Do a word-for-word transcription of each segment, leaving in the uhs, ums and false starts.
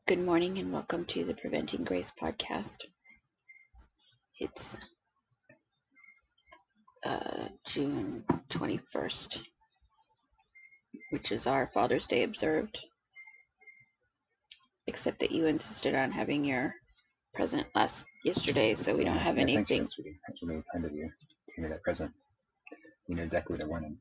Good morning and welcome to the Preventing Grace podcast. It's uh, June twenty-first, which is our Father's Day observed, except that you insisted on having your present last yesterday, so we yeah, don't have yeah, anything. Thanks, that's really, that's really kind of you. Give me that present. You know exactly what I wanted.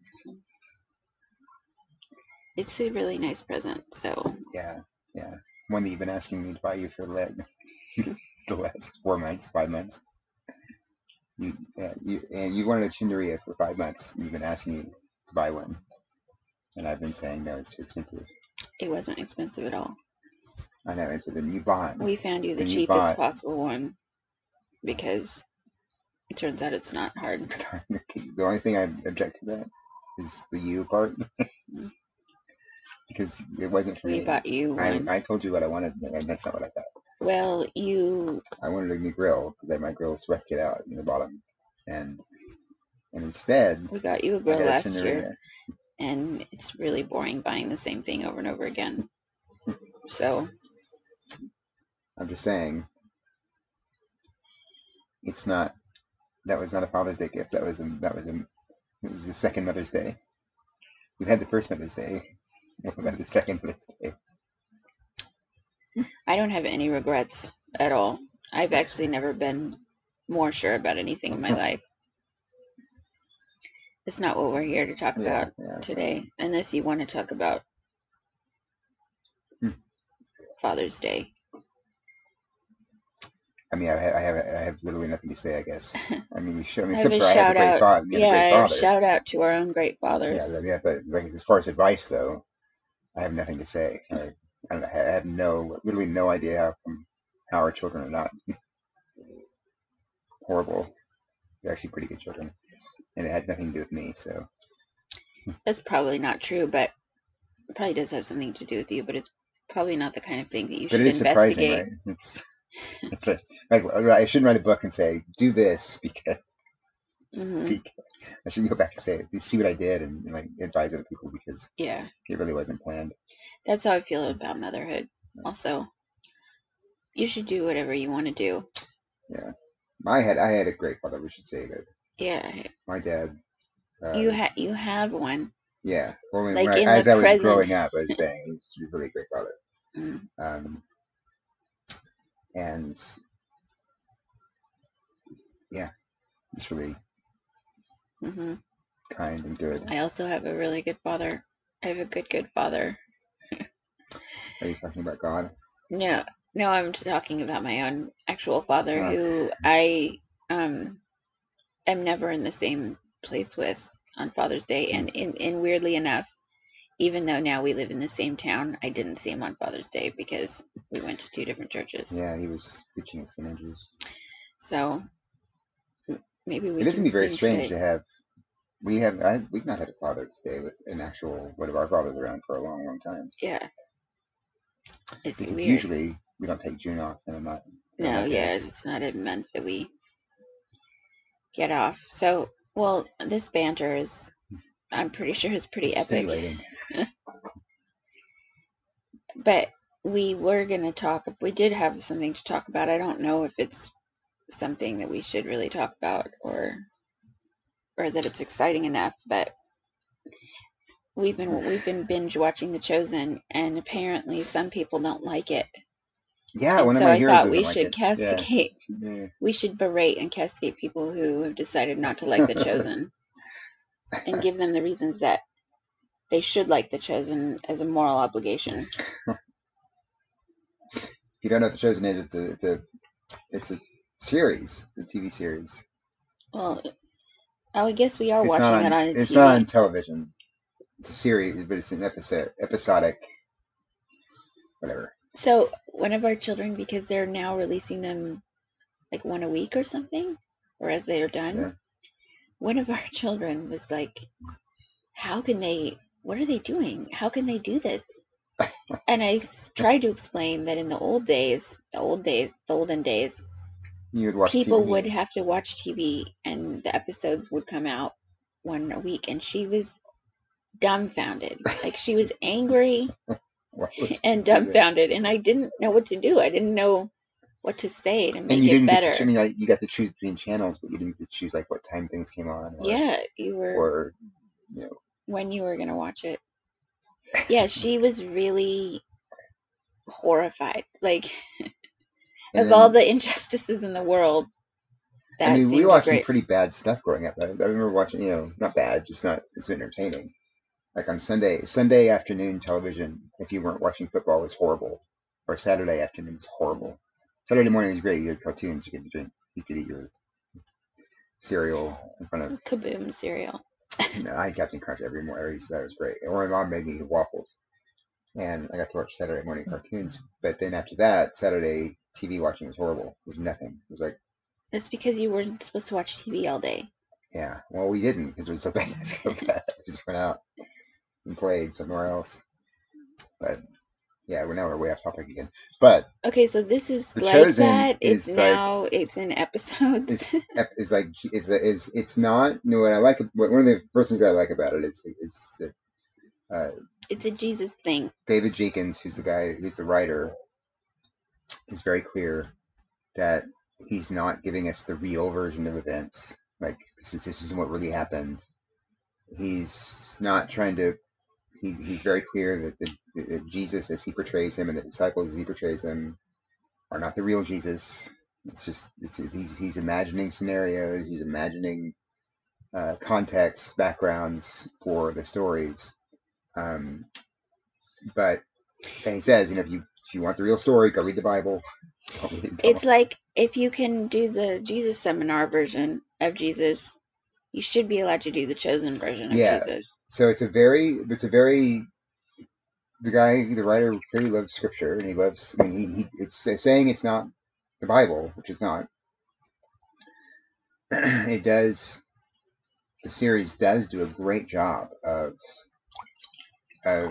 It's a really nice present, so. Yeah, yeah. One that you've been asking me to buy you for the, the last four months, five months. You, yeah, you, and you wanted a chinderia for five months. You've been asking me to buy one, and I've been saying no, it's too expensive. It wasn't expensive at all. I know, and so then you bought. We found you the then you cheapest bought, possible one because it turns out it's not hard. The only thing I object to that is the you part. Because it wasn't for We me. bought you I, one. I told you what I wanted, and that's not what I got. Well, you. I wanted a new grill because my grill's rusted out in the bottom, and and instead We got you a I grill got a last year, chinderia. and it's really boring buying the same thing over and over again. So I'm just saying, it's not. That was not a Father's Day gift. That was a, that was a, it was the second Mother's Day. We've had the first Mother's Day. We've had the second Mother's Day. I don't have any regrets at all. I've actually never been more sure about anything in my life. It's not what we're here to talk Yeah, about yeah, today, unless you want to talk about Hmm. Father's Day. I mean, I, ha- I have I have literally nothing to say. I guess. I mean, we should, I mean, I have except a for I have a shout great out. father. You have Yeah, a great I have father. shout out to our own great Yeah, fathers. yeah, but like as far as advice though, I have nothing to say. I, I, don't know, I have no, literally no idea how come how our children are not horrible. They're actually pretty good children, and it had nothing to do with me. So That's probably not true, but it probably does have something to do with you, but it's probably not the kind of thing that you but should it is surprising, investigate. right? It's it's a like I shouldn't write a book and say do this because, Mm-hmm. because I should go back and say see what I did and, and like advise other people because Yeah, it really wasn't planned. that's how I feel about motherhood. Also, you should do whatever you want to do. Yeah, I had I had a great father. We should say that. Yeah, My dad. Uh, you ha- you have one. Yeah. Well, when, Like when I, in as the I was present. growing up, I was saying he's a really great father. Mm. Um, and yeah, he's really Mm-hmm. kind and good. I also have a really good father. I have a good, good father. Are you talking about God? No, no, I'm talking about my own actual father, Uh, who I um am never in the same place with on Father's Day, and in, in weirdly enough, even though now we live in the same town, I didn't see him on Father's Day because we went to two different churches. Yeah, he was preaching at Saint Andrews. So maybe we It is can gonna be very sing strange today. to have. We have. I, we've not had a Father's Day with an actual one of our fathers around for a long, long time. Yeah, it's because weird. usually we don't take June off, and I'm not. No, my yeah, kids. it's not a month that we get off. So, well, this banter is, I'm pretty sure, is pretty It's epic. stimulating. But we were going to talk, if we did have something to talk about, I don't know if it's something that we should really talk about or or that it's exciting enough, but we've been we've been binge watching The Chosen, and apparently some people don't like it. Yeah, And one of so my I heroes thought we doesn't like should it. castigate, Yeah. Yeah. we should berate and castigate people who have decided not to like The Chosen and give them the reasons that they should like The Chosen as a moral obligation. If you don't know what The Chosen is, it's a it's a it's a series, a T V series. Well, I guess we are It's watching not on. it on It's T V. not on television. It's a series, but it's an episode, episodic, whatever. So one of our children, because they're now releasing them like one a week or something, or as they are done, Yeah. one of our children was like, how can they, what are they doing? How can they do this? And I s- tried to explain that in the old days, the old days, the olden days, You would watch people T V. would have to watch T V and the episodes would come out one a week. And she was dumbfounded. Like she was angry Why would you and do that? dumbfounded, and I didn't know what to do. I didn't know what to say to And make you it didn't get to. I better. mean, like, you got to choose between channels, but you didn't get to choose like what time things came on, or Yeah, you were or you know. when you were gonna watch it. Yeah, she was really horrified. Like, And of all then, the injustices in the world, I that mean, we seemed a watched some great. pretty bad stuff growing up. I, I remember watching, you know, not bad, just not it's entertaining. Like on Sunday, Sunday afternoon television, if you weren't watching football, was horrible. Or Saturday afternoon was horrible. Saturday morning was great. You had cartoons. You could drink. You could eat your cereal in front of. Kaboom cereal. You know, I had Captain Crunch every morning. That was great. Or my mom made me waffles, and I got to watch Saturday morning cartoons. But then after that, Saturday T V watching was horrible. It was nothing. It was like, That's because you weren't supposed to watch T V all day. yeah. Well, we didn't because it was so bad. So bad. We just went out and played somewhere else. But yeah, we're now we're way off topic again. But Okay, so this is The like Chosen that. It's is like now, it's in episodes. is is like is is it's not. You know what I like? One of the first things I like about it is is that, uh, It's a Jesus thing. David Jenkins, who's the guy who's the writer, is very clear that he's not giving us the real version of events. Like this is this is what really happened. He's not trying to. He's he's very clear that, the, that Jesus, as he portrays him, and the disciples as he portrays them, are not the real Jesus. It's just it's he's he's imagining scenarios. He's imagining uh, contexts, backgrounds for the stories. Um, but and he says, you know, if you if you want the real story, go read the Bible. Don't read it, It's don't. like if you can do the Jesus seminar version of Jesus, you should be allowed to do the chosen version of Yeah. Jesus. So it's a very it's a very the guy the writer clearly loves scripture and he loves. I mean, he, he it's saying it's not the Bible, which is not. It does. The series does do a great job of of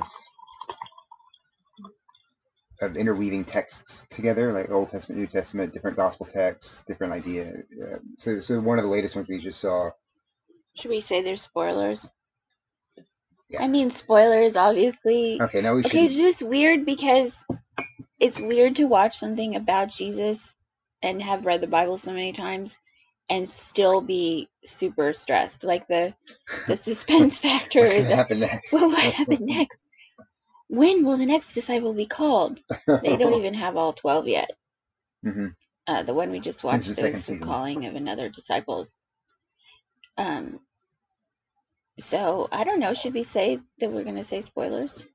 of interweaving texts together, like Old Testament, New Testament, different gospel texts, different idea. Uh, so, so one of the latest ones we just saw. Should we say there's spoilers? Yeah. I mean, spoilers, obviously. Okay. Now we Okay, shouldn't. it's just weird because it's weird to watch something about Jesus and have read the Bible so many times and still be super stressed. Like the the suspense factor What's going is, to happen next? well, what happened next? When will the next disciple be called? They don't even have all twelve yet. Mm-hmm. Uh, the one we just This is the watched second is the season. calling of another disciples. Um, so I don't know. Should we say that we're going to say spoilers?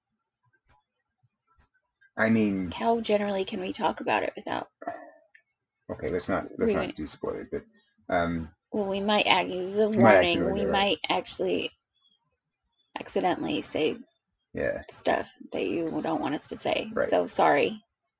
I mean, How generally can we talk about it without? okay, let's not let's We, not do spoilers, but um, well, we might act, use a you might warning. accidentally We do it. might actually accidentally say Yeah. stuff that you don't want us to say. Right. So sorry.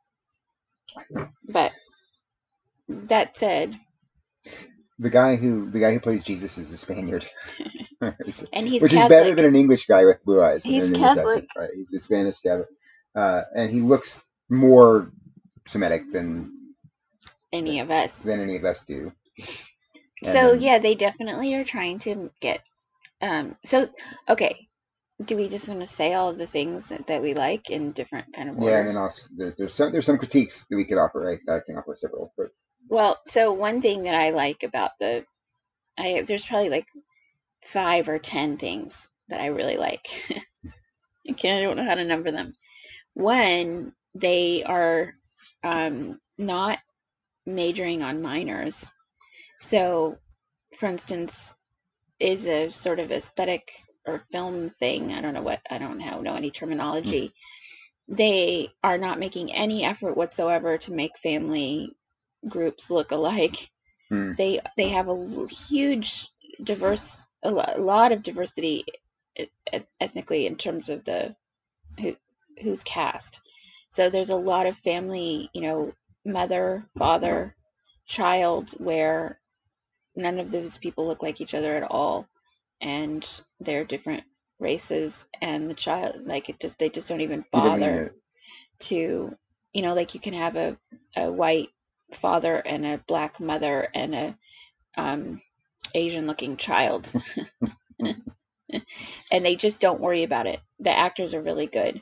But that said, The guy who the guy who plays Jesus is a Spaniard, and he's which is better Catholic. than an English guy with blue eyes in He's an English Catholic. accent. Right? He's a Spanish guy, uh, and he looks more Semitic than Any of us. than any of us do. And So then, yeah, they definitely are trying to get. Um. So okay, do we just want to say all of the things that, that we like in different kind of yeah, and order? then also there, there's some there's some critiques that we could offer. Right? I can offer several, but Well, so one thing that I like about the, I there's probably like five or ten things that I really like. I can't. I don't know how to number them. One, they are um, not majoring on minors. So, for instance, is a sort of aesthetic or film thing. I don't know what, I don't know, know any mm, terminology. They are not making any effort whatsoever to make family groups look alike. mm, They they have a huge diverse, a lot of diversity ethnically in terms of the who who's cast. So there's a lot of family, you know, mother, father, child, where none of those people look like each other at all, and they're different races, and the child, like, it just they just don't even you don't mean bother to. to, you know, like you can have a a white father and a black mother and a um, Asian looking child, and they just don't worry about it. The actors are really good.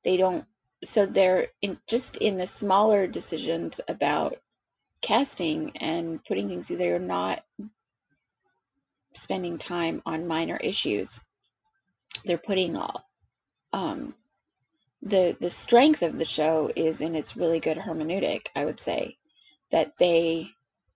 They don't, so they're in, just in the smaller decisions about casting and putting things, they're not spending time on minor issues. They're putting all, um, the the strength of the show is in its really good hermeneutic, I would say, that they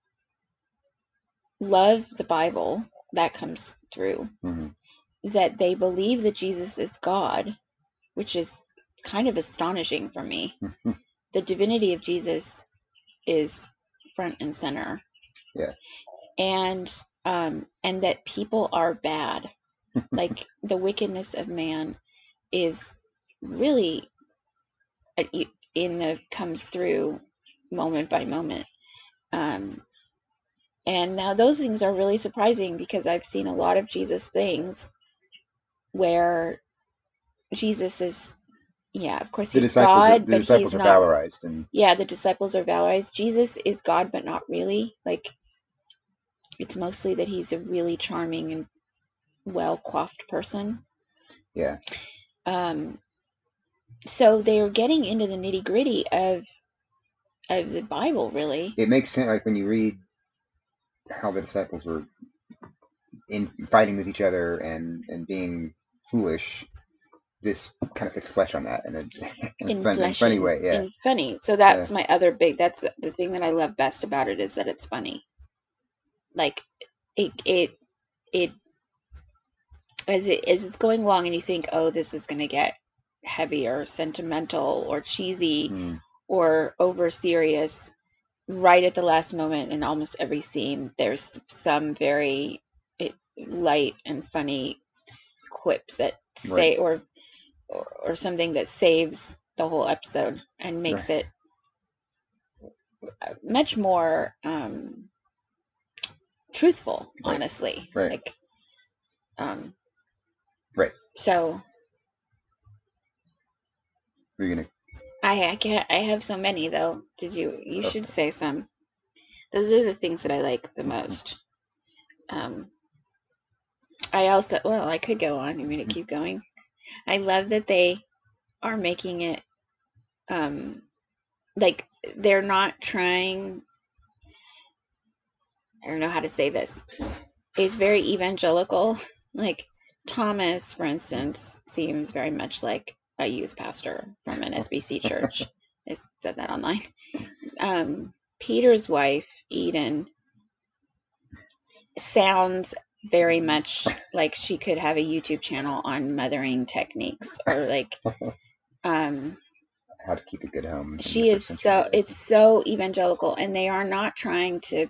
love the Bible, that comes through, Mm-hmm. that they believe that Jesus is God, which is kind of astonishing for me. The divinity of Jesus is front and center. Yeah. And um and that people are bad. Like the wickedness of man is really in the comes through moment by moment. Um and now those things are really surprising because I've seen a lot of Jesus things where Jesus is, yeah, of course The he's disciples are God, the but disciples he's are not. valorized, and Yeah, the disciples are valorized. Jesus is God, but not really. Like, it's mostly that he's a really charming and well-coiffed person. yeah. Um, so they're getting into the nitty-gritty of of the Bible, really. It makes sense, like when you read how the disciples were in fighting with each other and and being foolish. This kind of fits flesh on that in a in, In fun, in flesh funny and way. Yeah. in funny. So So, that's my other big. That's the thing that I love best about it is that it's funny. Like it it it as it as it's going along, and you think, oh, this is going to get heavy or sentimental or cheesy mm, or over serious. Right at the last moment, in almost every scene, there's some very it, light and funny quip that right. say or, or or something that saves the whole episode and makes Right. it much more um, truthful. Right. Honestly, Right. like um, Right. so. We're gonna. I I can't. I have so many though. Did you? You Okay. should say some. Those are the things that I like the most. Um, I also, well, I could go on. You mean to keep going? I love that they are making it um like they're not trying, I don't know how to say this. It's very evangelical. Like Thomas, for instance, seems very much like a youth pastor from an S B C church. I said that online. Um, Peter's wife, Eden, sounds very much like she could have a YouTube channel on mothering techniques or like um How to keep a good home in the she is first century. so it's so evangelical, and they are not trying to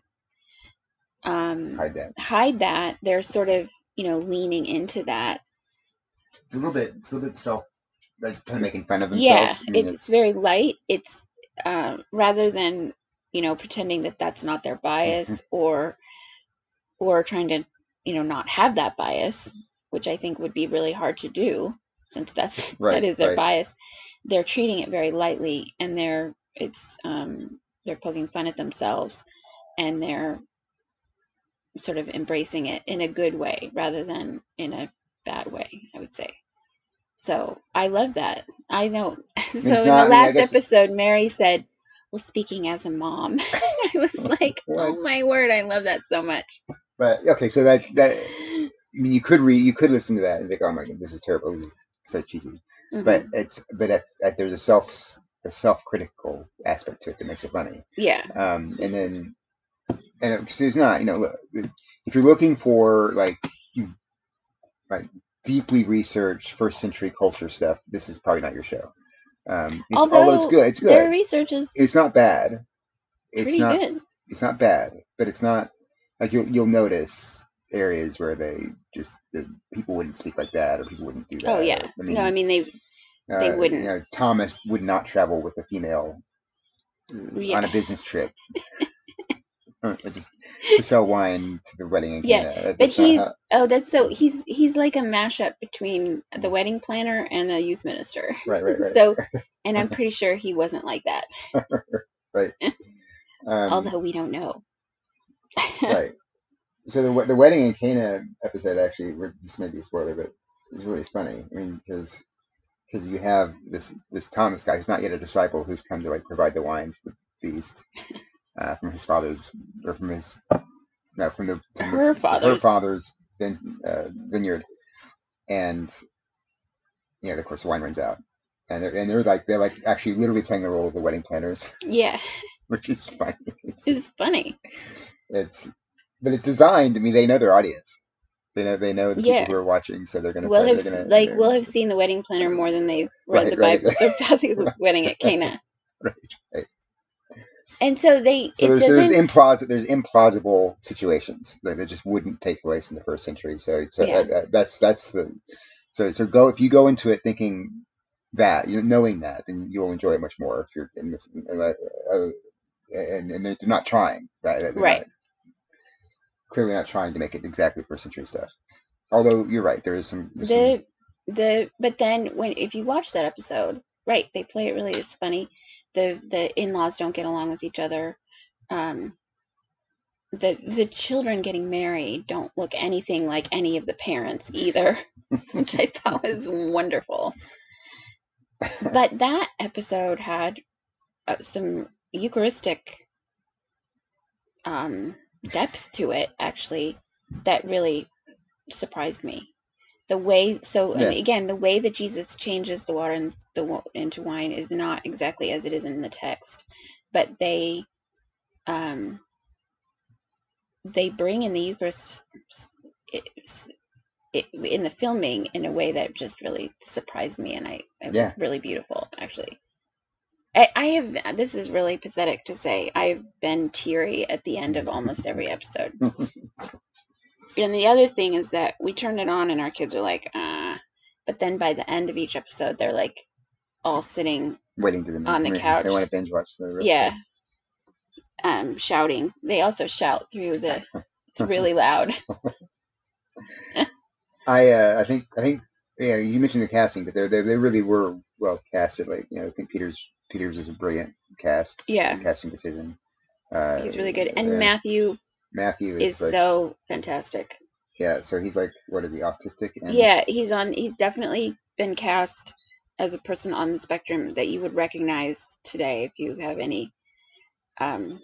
um Hide that. hide that. They're sort of, you know, leaning into that. It's a little bit. It's a little bit self. Like kind of making fun of Yeah, themselves. I mean, it's, it's it's very light. It's um rather than, you know, pretending that that's not their bias or or trying to, you know, not have that bias, which I think would be really hard to do since that's right. that is their Right. bias. They're treating it very lightly, and they're it's um they're poking fun at themselves, and they're sort of embracing it in a good way rather than in a bad way, I would say. So I love that. I know. I mean, So it's in the not. I mean, I last guess. episode, Mary said, well, speaking as a mom, I was like, What? oh my word, I love that so much. But okay, so that that I mean, you could read, you could listen to that and think, "Oh my god, this is terrible. This is so cheesy." Mm-hmm. But it's, but if, if there's a self, a self-critical aspect to it that makes it funny. Yeah. Um, and then, and because there's not, you know, look, if you're looking for like, like deeply researched first century culture stuff, this is probably not your show. Um, it's Although, although it's good, it's their good. research is It's not bad. It's pretty not. good. It's not bad, but it's not like you'll you'll notice areas where they just the people wouldn't speak like that, or people wouldn't do that. Oh yeah. Or, I No, I mean, mean they they uh, you wouldn't. know, Thomas would not travel with a female uh, Yeah. on a business trip, uh, just to sell wine to the wedding in Yeah, Cana. That- but That's not he how. oh that's so he's he's like a mashup between the wedding planner and the youth minister. Right, right, right, So, and I'm pretty sure he wasn't like that. right. Um, Although we don't know. right. So the the wedding in Cana episode actually, this may be a spoiler, but it's really funny. I mean, because because you have this this Thomas guy who's not yet a disciple who's come to like provide the wine for the feast uh, from his father's or from his no from the from Her the, her father's. father's vin, uh, vineyard, and you know of course the wine runs out, and they're and they're like they're like actually literally playing the role of the wedding planners, Yeah, which is funny. It's, it's funny. it's but it's designed. I mean, they know their audience. They know they know the people Yeah. who are watching, so they're gonna We'll play. have They're s- gonna like they're, we'll have seen the wedding planner more than they've read right, the right, Bible about the wedding at Cana. right, right. And so they So it there's so there's doesn't. implaus there's implausible situations that, that just wouldn't take place in the first century. So so uh, Yeah, uh, that's that's the so so go if you go into it thinking that you know, knowing that, then you'll enjoy it much more if you're in this uh, uh, and and they're not trying right they're right. not clearly not trying to make it exactly first century stuff. Although you're right, there is some there's some The the but then when if you watch that episode, right, they play it really. It's funny. The the in laws don't get along with each other. Um, the the children getting married don't look anything like any of the parents either, which I thought was wonderful. But that episode had uh, some Eucharistic um, depth to it, actually, that really surprised me. The way, so, and yeah again, the way that Jesus changes the water in the, into wine is not exactly as it is in the text, but they, um, they bring in the Eucharist in the filming in a way that just really surprised me, and I it was yeah really beautiful, actually. I, I have this is really pathetic to say. I've been teary at the end of almost every episode. And the other thing is that we turned it on and our kids are like, ah. But then by the end of each episode, they're like all sitting waiting to the on the they want couch. to binge watch the rest of Yeah. Um, shouting. They also shout through the, it's really loud. I uh, I think I think yeah you mentioned the casting, but they they they really were well casted. Like you know I think Peters Peters is a brilliant cast uh, Yeah. casting decision. Uh, He's really good. And uh, Matthew Matthew is is like so fantastic. yeah, so he's like what is he autistic and Yeah, he's on, he's definitely been cast as a person on the spectrum that you would recognize today if you have any, um,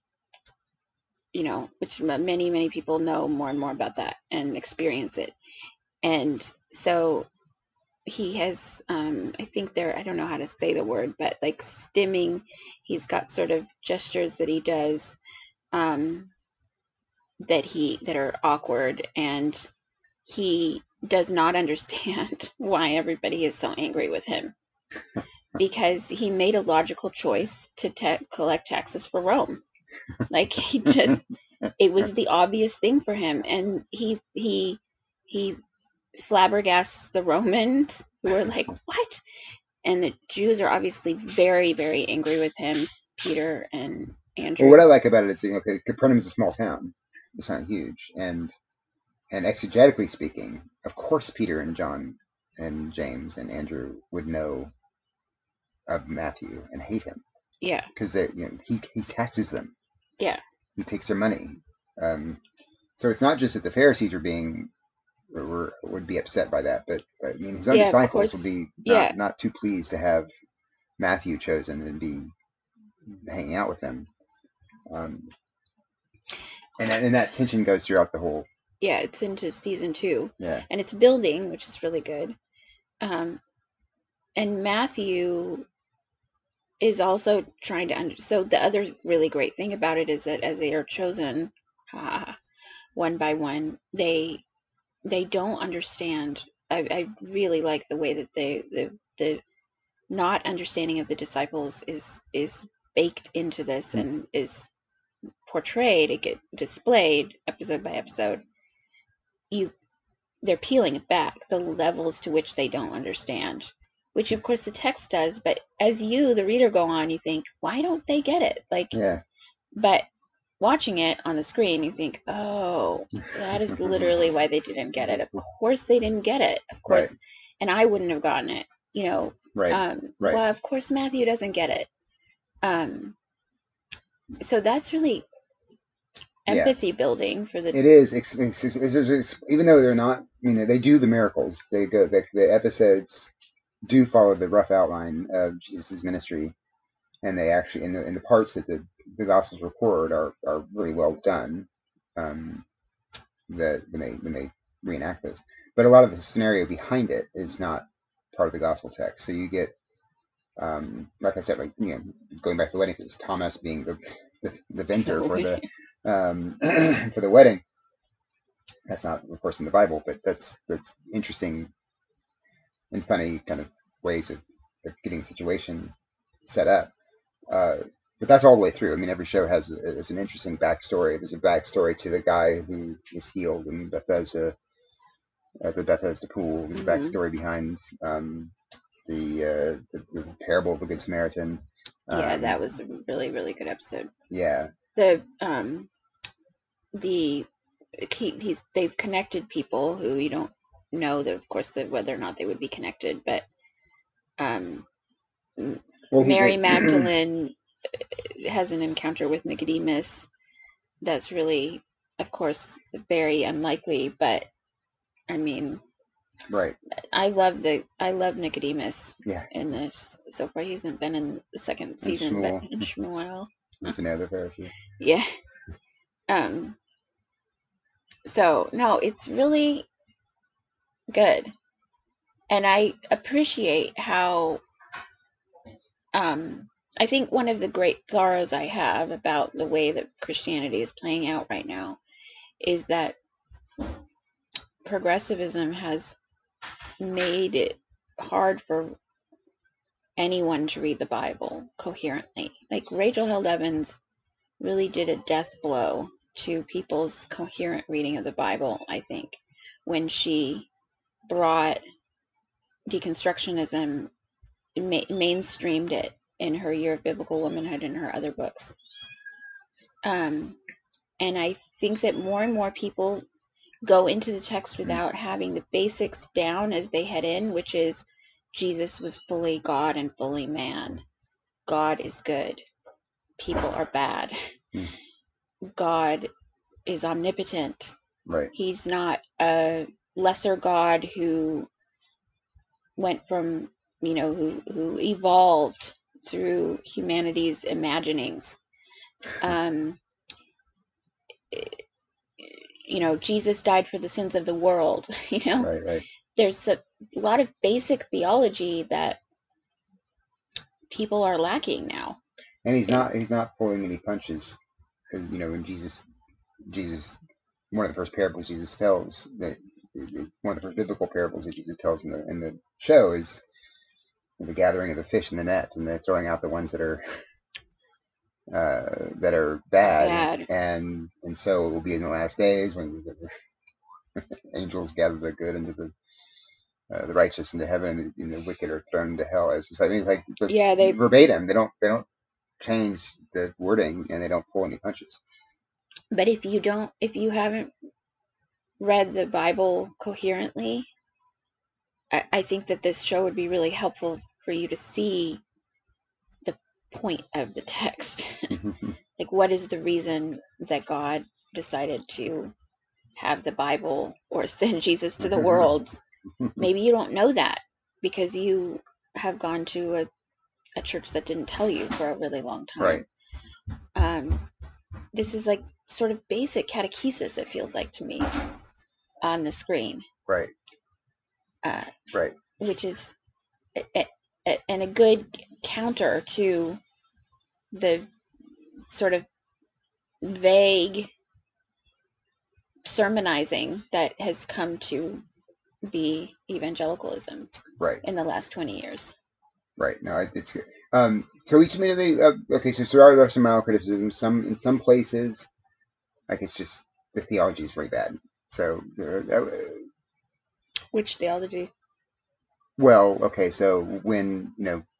you know, which many, many people know more and more about that and experience it. And so he has, um, I think there, I don't know how to say the word, but like stimming, he's got sort of gestures that he does, um, that he, that are awkward, and he does not understand why everybody is so angry with him, because he made a logical choice to te- collect taxes for Rome. Like he just, it was the obvious thing for him, and he he he flabbergasts the Romans who are like, what? And the Jews are obviously very, very angry with him, Peter and well what Andrew. I like about it is you know Capernaum is a small town, it's not huge, and and exegetically speaking, of course Peter and John and James and Andrew would know of Matthew and hate him Yeah, because you know, he he taxes them, yeah, he takes their money. Um, so it's not just that the Pharisees are being were, would be upset by that, but I mean his own yeah, of disciples will course. be Yeah, not not too pleased to have Matthew chosen and be hanging out with them. Um, and and that tension goes throughout the whole. yeah, it's into season two, Yeah, and it's building, which is really good. Um, and Matthew is also trying to under. So the other really great thing about it is that as they are chosen, uh, one by one, they they don't understand. I, I really like the way that they the the not understanding of the disciples is is baked into this and is portrayed, it get displayed episode by episode. You they're peeling it back, the levels to which they don't understand, which of course the text does, but as you the reader go on, you think, why don't they get it? Like, yeah, but watching it on the screen, you think, oh, that is literally why they didn't get it. Of course they didn't get it. Of right, course, and I wouldn't have gotten it. You know, right, um, right. well, of course Matthew doesn't get it. Um, so that's really Yeah, empathy building for the. it is. It's, it's, it's, it's, even though they're not, you know, they do the miracles. They go the, the episodes. do follow the rough outline of Jesus' ministry, and they actually in the in the parts that the, the Gospels record are are really well done. Um, that when they when they reenact this, but a lot of the scenario behind it is not part of the Gospel text. So you get, um, like I said, like you know, going back to the wedding, it's Thomas being the the, the vendor for the um, for the wedding. That's not, of course, in the Bible, but that's that's interesting and funny kind of ways of, of getting the situation set up. Uh, but that's all the way through. I mean, every show has, has an interesting backstory. There's a backstory to the guy who is healed in Bethesda, at the Bethesda pool. There's a Mm-hmm. backstory behind um, the, uh, the the parable of the Good Samaritan. Yeah, Um, that was a really, really good episode. yeah, The um the he, he's they've connected people who you don't know that, of course, that whether or not they would be connected, but um well, he Mary they, Magdalene has an encounter with Nicodemus that's really, of course, very unlikely, but I mean, right, I love the I love Nicodemus yeah, in this. So far, he hasn't been in the second and season, but Shmuel in Shmuel, was another Pharisee. yeah. Um. So no, it's really good, and I appreciate how. Um. I think one of the great sorrows I have about the way that Christianity is playing out right now is that progressivism has made it hard for anyone to read the Bible coherently. Like Rachel Held Evans really did a death blow to people's coherent reading of the Bible, I think, when she brought deconstructionism, ma- mainstreamed it in her Year of Biblical Womanhood and her other books. Um, and I think that more and more people go into the text without having the basics down as they head in, which is Jesus was fully God and fully man. God is good. People are bad. Mm. God is omnipotent. Right. He's not a lesser God who went from, you know, who, who evolved through humanity's imaginings. Um, you know, Jesus died for the sins of the world. You know, right, right. There's a lot of basic theology that people are lacking now. And he's It, not he's not pulling any punches. You know, when Jesus Jesus one of the first parables Jesus tells that one of the first biblical parables that Jesus tells in the in the show is the gathering of the fish in the net, and they're throwing out the ones that are uh, that are bad, bad. and and so it will be in the last days when the angels gather the good into the uh, the righteous into heaven, and the, and the wicked are thrown into hell. It's just, I mean, it's like it's Yeah, they. verbatim. They don't they don't change the wording, and they don't pull any punches. But if you don't, if you haven't read the Bible coherently, I, I think that this show would be really helpful for you to see the point of the text. Like, what is the reason that God decided to have the Bible or send Jesus to the world? Maybe you don't know that because you have gone to a, a church that didn't tell you for a really long time. Right. Um, this is like sort of basic catechesis, it feels like to me, on the screen. Right. Uh, right. Which is a, a, and a good counter to the sort of vague sermonizing that has come to be evangelicalism right in the last twenty years. Right. No, it, it's good. Um, so each maybe uh, okay. So, so there are, there are some mild criticisms. Some in some places, like it's just the theology is very bad. So, uh, Which theology? well, okay. So when you know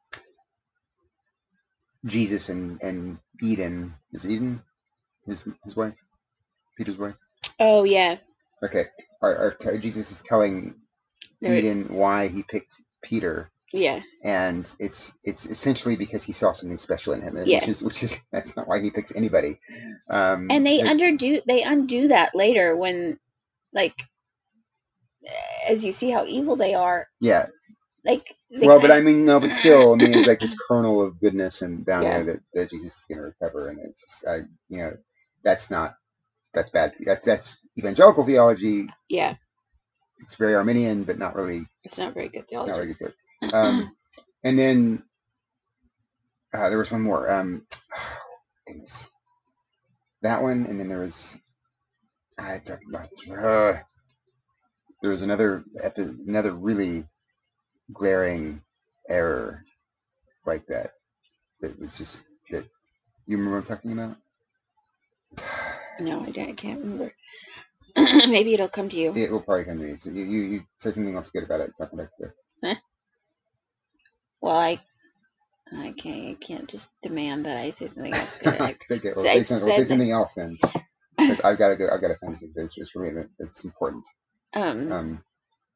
Jesus and and Eden is it Eden his his wife, Peter's wife. Oh yeah. Okay. Our, our Jesus is telling There, Eden why he picked Peter. yeah. And it's it's essentially because he saw something special in him, Yeah. which is which is that's not why he picks anybody. Um, and they it's- underdo they undo that later when, like, as you see how evil they are. yeah, like the Well, but kind I mean, no, but still, I mean, it's like this kernel of goodness and down yeah, there that, that Jesus is going to recover, and it's just, I, you know, that's not that's bad. That's that's evangelical theology. yeah, It's very Arminian, but not really it's not very good not theology. really good. Um, and then uh, there was one more. Um, oh, goodness, that one, and then there was uh, it's a, uh, there was another epi- another really glaring error like that. That was just that. You remember what I'm talking about? No, I, don't- I can't remember. Maybe it'll come to you. It will probably come to me. So you, you, you said something else good about it. It's not going to. Eh? Well, I I can't I can't just demand that I say something else good. I've, Okay, we'll say I've something. We'll say said something else then, because I've got to go. I've got to finish this. It's just really it's important. um Um,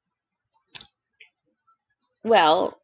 well,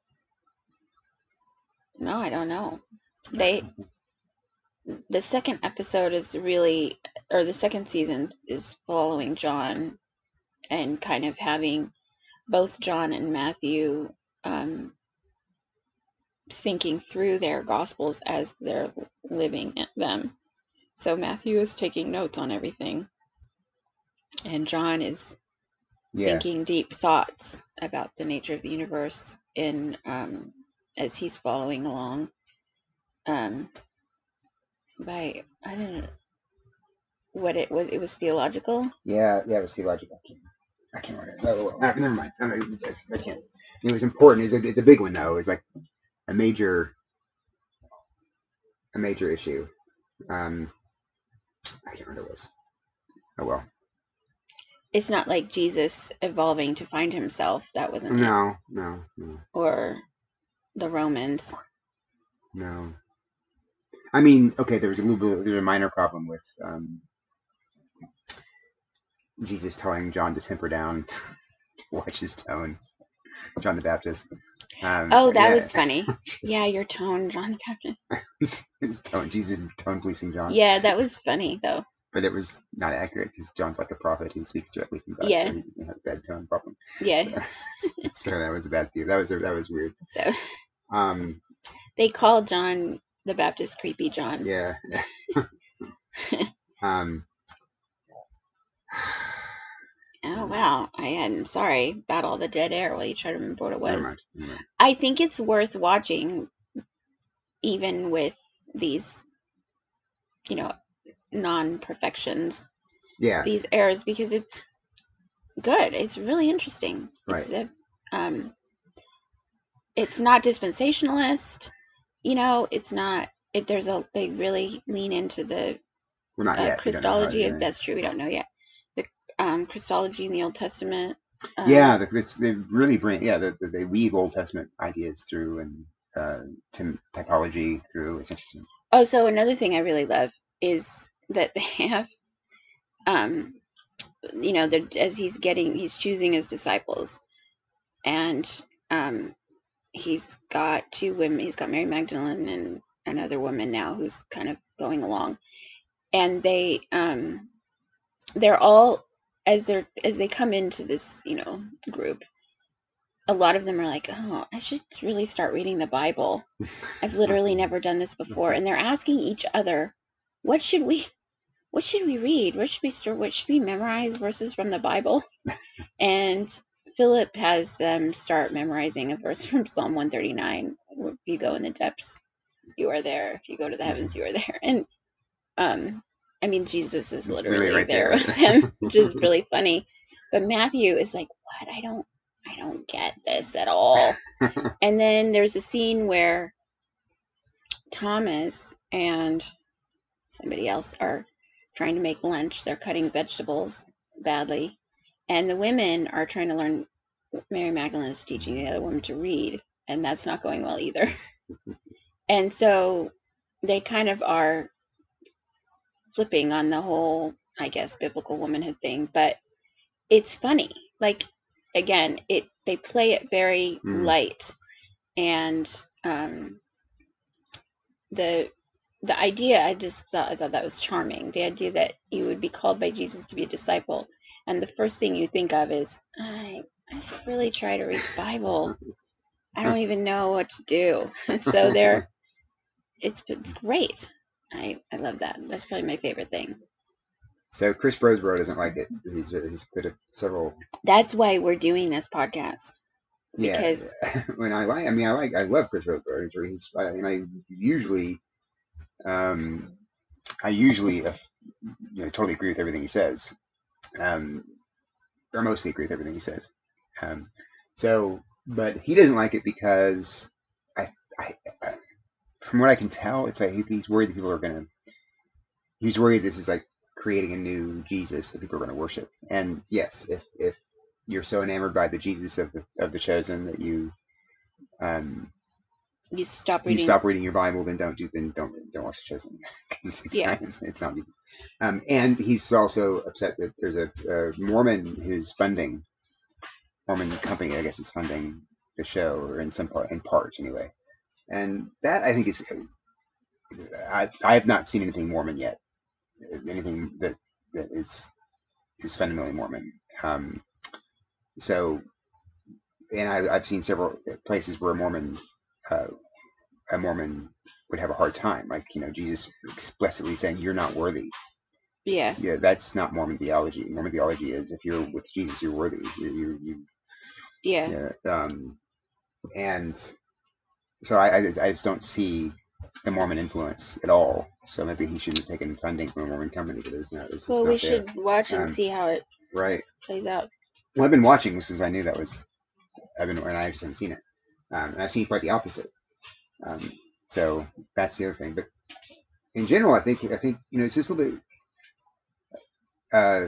no, I don't know. They the second episode is really, or the second season is following John and kind of having both John and Matthew um, thinking through their gospels as they're living them. So Matthew is taking notes on everything, and John is yeah, thinking deep thoughts about the nature of the universe in um, as he's following along. Um, by I don't know what it was. It was theological. yeah, yeah. It was theological. I can't, I can't remember. Oh, well, ah, never mind. I, I, I can't. It was important. It's a, it's a big one though. It's like a major, a major issue. Um, I can't remember what it was. Oh well. It's not like Jesus evolving to find himself. That wasn't it. No, no, no, Or the Romans. no. I mean, okay. There was a little bit. There was a minor problem with um, Jesus telling John to temper down, to watch his tone. John the Baptist. Um, Oh, that yeah, was funny. Yeah, just your tone, John the Baptist. his, his tone. Jesus tone policing John. Yeah, that was funny though. But it was not accurate because John's like a prophet who speaks directly from God, Yeah, so he didn't have a bad tone problem. yeah. So, so that was a bad deal. That was that was weird. So Um, they called John the Baptist creepy John. yeah. um, Oh wow, I am sorry about all the dead air while you try to remember what it never was. mind. Never mind. I think it's worth watching, even with these, you know, non-perfections, Yeah. these errors, because it's good. It's really interesting. Right. It's a, um, it's not dispensationalist. You know, it's not. It there's a they really lean into the Well, not uh, yet. We don't know how Christology. they're That's true. We don't know yet. The um, Christology in the Old Testament. Um, yeah, it's, they really bring yeah the, the, they weave Old Testament ideas through and uh, tim- typology through. It's interesting. Oh, so another thing I really love is that they have, um, you know, they're, as he's getting, he's choosing his disciples, and um, he's got two women. He's got Mary Magdalene and another woman now who's kind of going along, and they, um, they're all as they're as they come into this, you know, group. A lot of them are like, "Oh, I should really start reading the Bible. I've literally never done this before," and they're asking each other, "What should we?" What should we read? What should we start? What should we memorize verses from the Bible? And Philip has them start memorizing a verse from Psalm one thirty-nine. If you go in the depths, you are there. If you go to the heavens, you are there. And um, I mean, Jesus is It's literally right there there. with him, which is really funny. But Matthew is like, "What? I don't, I don't get this at all." And then there's a scene where Thomas and somebody else are trying to make lunch. They're cutting vegetables badly. And the women are trying to learn. Mary Magdalene is teaching the other woman to read, and that's not going well either. And so they kind of are flipping on the whole, I guess, biblical womanhood thing. But it's funny. Like, again, it they play it very Mm. light. And um, the the idea I just thought I thought that was charming. The idea that you would be called by Jesus to be a disciple, and the first thing you think of is I I should really try to read the Bible. I don't even know what to do. So they're it's it's great. I I love that. That's probably my favorite thing. So Chris Brosborough doesn't like it. He's he's put a, several. That's why we're doing this podcast. Yeah, Because when I like, I mean, I like, I love Chris Brosborough. He's, he's I mean, I usually, um, I usually, uh, you know, totally agree with everything he says, um, or mostly agree with everything he says. Um, so, but he doesn't like it because I, I, I from what I can tell, it's like he's worried that people are going to. He's worried this is like creating a new Jesus that people are going to worship. And yes, if if you're so enamored by the Jesus of the of the chosen that you um, you stop you reading. stop reading your Bible, then don't do then don't don't watch the chosen because it's Yeah. not it's, it's not Jesus. Um, and he's also upset that there's a, a Mormon who's funding Mormon company, I guess, is funding the show, or in some part, in part anyway. And that I think is, I I have not seen anything Mormon yet, anything that that is is fundamentally Mormon. Um, so, and I, I've seen several places where a Mormon uh, a Mormon would have a hard time, like you know Jesus explicitly saying you're not worthy. Yeah. Yeah, that's not Mormon theology. Mormon theology is if you're with Jesus, you're worthy. You you, you Yeah. yeah. Um, and so I, I I just don't see the Mormon influence at all. So maybe he shouldn't have taken funding from a Mormon company, but there's not. It's just Well, we not there. should watch and Um, see how it right. plays out. Well, I've been watching since I knew that was. I've been and I just haven't seen it. Um, and I've seen quite the opposite. Um, so that's the other thing. But in general, I think I think you know it's just a little bit. Uh,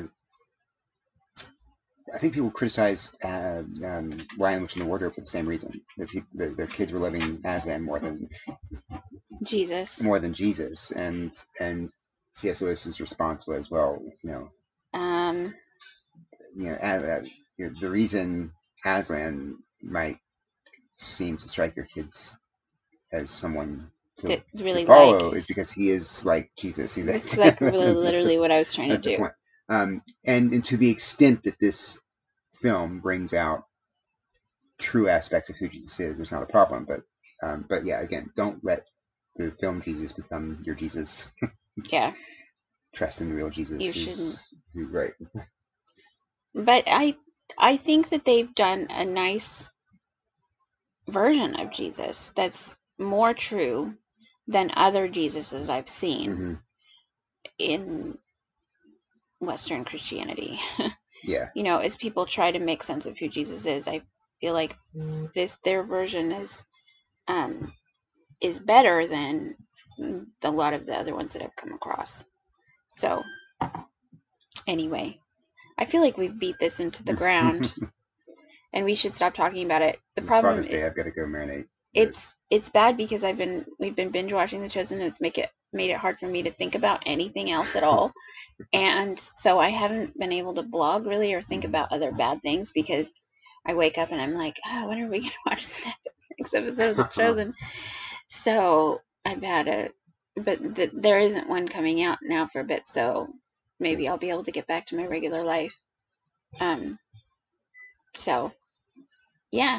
I think people criticized uh, um, Lion Witch in the Wardrobe for the same reason. That the, their kids were loving Aslan more than Jesus. more than Jesus, and and C S Lewis's response was, well, you know, Um. you know, uh, you know, the reason Aslan might seem to strike your kids as someone to, That really to follow like. is because he is like Jesus. He's That's like really literally the, what I was trying to that's the do. point. Um, and, and to the extent that this film brings out true aspects of who Jesus is, there's not a problem. But um, but yeah, again, don't let the film Jesus become your Jesus. Yeah. Trust in the real Jesus. You who's, shouldn't. Who's right. But I I think that they've done a nice version of Jesus that's more true than other Jesuses I've seen Mm-hmm. in Western Christianity. Yeah. You know, as people try to make sense of who Jesus is, I feel like this their version is um is better than a lot of the other ones that I've come across. So anyway, I feel like we've beat this into the ground and we should stop talking about it. The This problem Father's Day. is, I've got to go marinate. it's it's bad because I've been we've been binge watching The Chosen and it's make it made it hard for me to think about anything else at all. And so I haven't been able to blog really or think about other bad things because I wake up and I'm like, oh, when are we going to watch the next episode of The Chosen? So I've had a, but th- there isn't one coming out now for a bit. So maybe I'll be able to get back to my regular life. Um. So, yeah.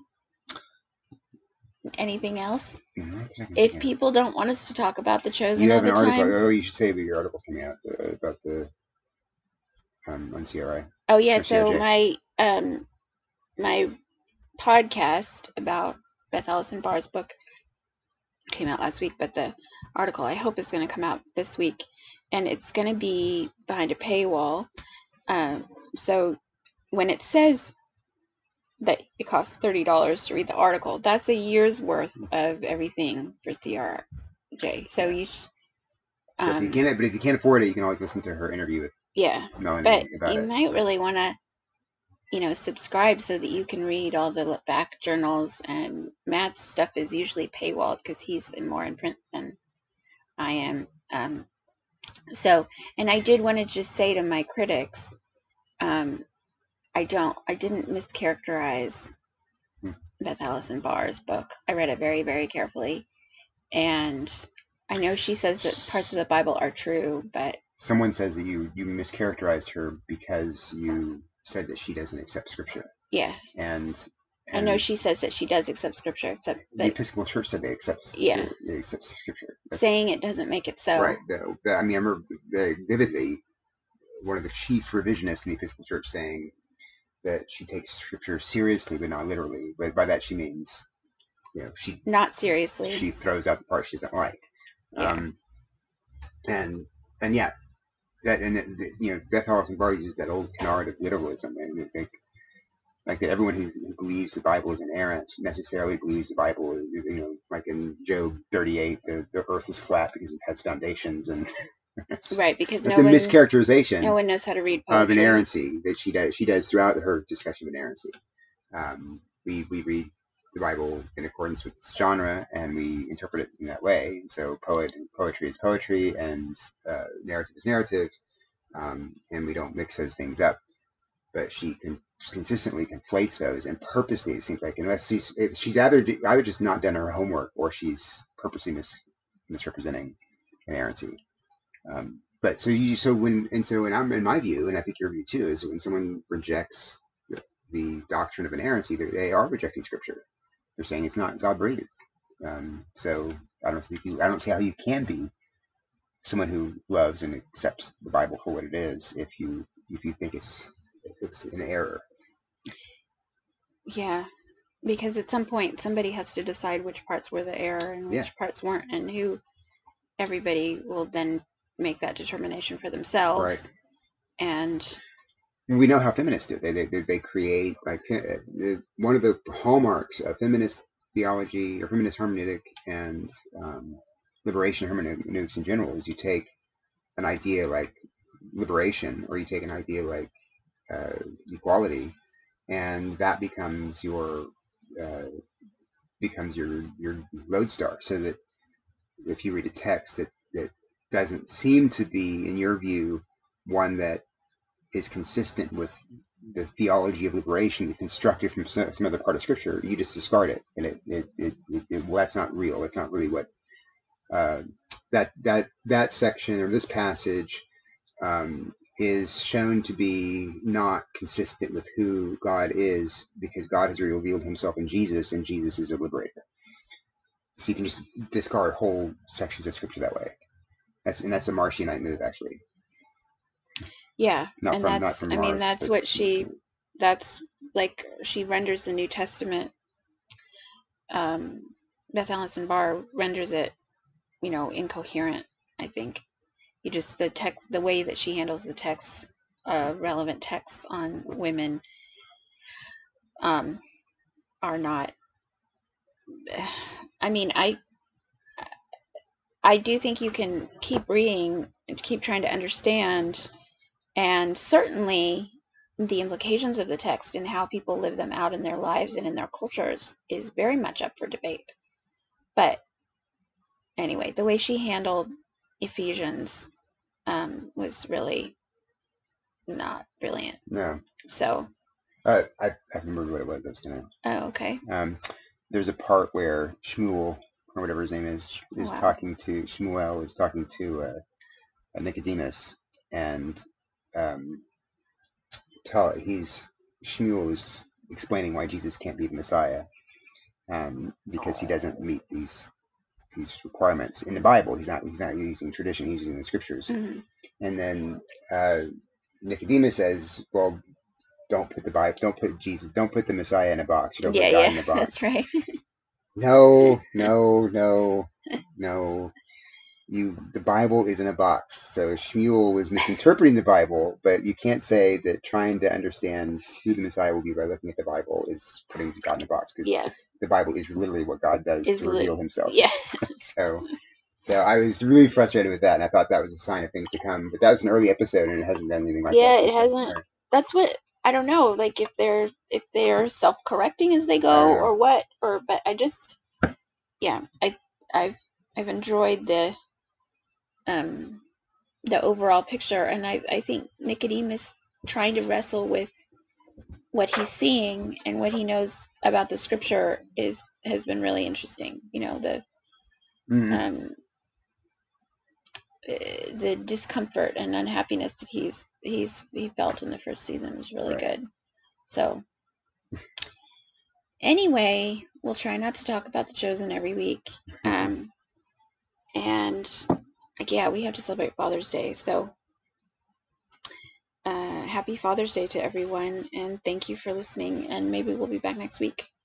Anything else? Mm-hmm. If people don't want us to talk about The Chosen you all have the an article. time. Oh, you should say about your article's coming out uh, about the um, on C R I. Oh yeah, Or so C R J. my um my podcast about Beth Allison Barr's book came out last week, but the article I hope is going to come out this week, and it's going to be behind a paywall. Um, so when it says that it costs thirty dollars to read the article, that's a year's worth of everything for C R J. So you, sh- So if you um, can't, but if you can't afford it, you can always listen to her interview with yeah, Melanie but about you it. might really want to, you know, subscribe so that you can read all the back journals. And Matt's stuff is usually paywalled because he's more in print than I am. Um, so, and I did want to just say to my critics, um, I don't, I didn't mischaracterize Hmm. Beth Allison Barr's book. I read it very, very carefully. And I know she says that parts of the Bible are true, but someone says that you you mischaracterized her because you said that she doesn't accept scripture. Yeah. And I know she says that she does accept scripture, except the but Episcopal Church said they accept yeah, they, they accept scripture. That's, saying it doesn't make it so. right. The, the, I mean, I remember very vividly one of the chief revisionists in the Episcopal Church saying that she takes scripture seriously, but not literally. But by that she means, you know, she not seriously. She throws out the part she doesn't like. Yeah. Um, and and yeah, that and the, you know, Beth Allison Barr uses that old canard of literalism, and I think like that everyone who, who believes the Bible is inerrant necessarily believes the Bible is, you know, like in Job thirty-eight, the, the earth is flat because it has foundations, and it's just, right, because it's no a one, mischaracterization no one knows how to read poetry. Of inerrancy that she does. She does throughout her discussion of inerrancy. Um, we we read the Bible in accordance with this genre, and we interpret it in that way. And so, poet poetry is poetry, and uh, narrative is narrative, um, and we don't mix those things up. But she can consistently conflates those, and purposely, it seems like, unless she's she's either either just not done her homework, or she's purposely mis, misrepresenting inerrancy. Um, but so you so when and so and I'm in my view, and I think your view too, is when someone rejects the, the doctrine of inerrancy, they, they are rejecting Scripture. They're saying it's not God breathed. Um, so I don't think you I don't see how you can be someone who loves and accepts the Bible for what it is if you if you think it's if it's an error. Yeah, because at some point somebody has to decide which parts were the error and which yeah. parts weren't, and who everybody will then make that determination for themselves. Right. And we know how feminists do it. They, they, they create, like, one of the hallmarks of feminist theology or feminist hermeneutic and um, liberation hermeneutics in general is you take an idea like liberation, or you take an idea like uh, equality, and that becomes your uh, becomes your your lodestar. So that if you read a text that, that doesn't seem to be, in your view, one that is consistent with the theology of liberation constructed from some, some other part of Scripture, you just discard it, and it, it, it, it, it well, that's not real. It's not really what uh, that that that section or this passage um, is shown to be not consistent with who God is, because God has revealed Himself in Jesus, and Jesus is a liberator. So you can just discard whole sections of Scripture that way. That's and that's a Marcionite move, actually. Yeah, not and from, that's not from I Mars, mean that's what she that's like she renders the New Testament. Um, Beth Allison Barr renders it, you know, incoherent. I think you just the text, the way that she handles the text, uh, relevant texts on women, um, are not. I mean, I I do think you can keep reading and keep trying to understand, and certainly the implications of the text and how people live them out in their lives and in their cultures is very much up for debate. But anyway, the way she handled Ephesians um, was really not brilliant. No. So. Uh, I, I remember what it was I was going to. Oh, okay. Um, there's a part where Shmuel, or whatever his name is, is wow. talking to, Shmuel is talking to uh, Nicodemus, and um, tell, he's, Shmuel is explaining why Jesus can't be the Messiah, um, because he doesn't meet these these requirements in the Bible. He's not he's not using tradition, he's using the Scriptures. Mm-hmm. And then uh, Nicodemus says, well, don't put the Bible, don't put Jesus, don't put the Messiah in a box. You don't yeah, put God yeah, in a box. That's right. no, no, no, no. You, the Bible is in a box. So Shmuel was misinterpreting the Bible, but you can't say that trying to understand who the Messiah will be by looking at the Bible is putting God in a box, because yeah. the Bible is literally what God does is to reveal li- Himself. Yes. so, so I was really frustrated with that, and I thought that was a sign of things to come. But that was an early episode, and it hasn't done anything like yeah, that. Yeah, it hasn't. Then. That's what I don't know. Like if they're if they're self-correcting as they go, or what, or but I just yeah, I I've I've enjoyed the um the overall picture, and I I think Nicodemus trying to wrestle with what he's seeing and what he knows about the Scripture is has been really interesting. You know, the mm-hmm. um the discomfort and unhappiness that he's he's he felt in the first season was really right. good. So Anyway, we'll try not to talk about The Chosen every week. Um, and yeah, we have to celebrate Father's Day. So uh, happy Father's Day to everyone. And thank you for listening. And maybe we'll be back next week.